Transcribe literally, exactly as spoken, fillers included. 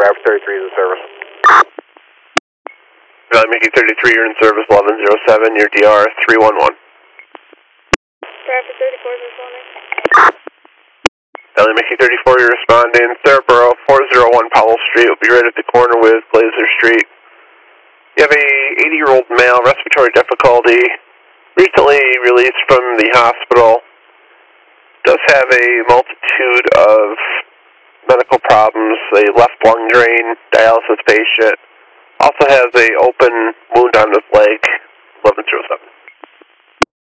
Bravo thirty-three is in service. Valley Mickey thirty-three, you're in service, eleven oh seven, your D R three one one. Bravo thirty-four is responding. Valley Mickey thirty-four, you're responding, Thoroughborough four oh one Powell Street, will be right at the corner with Glazer Street. You have a eighty-year-old male, respiratory difficulty, recently released from the hospital, does have a multitude of medical problems, a left lung drain, dialysis patient, also has a open wound on his leg, eleven oh seven.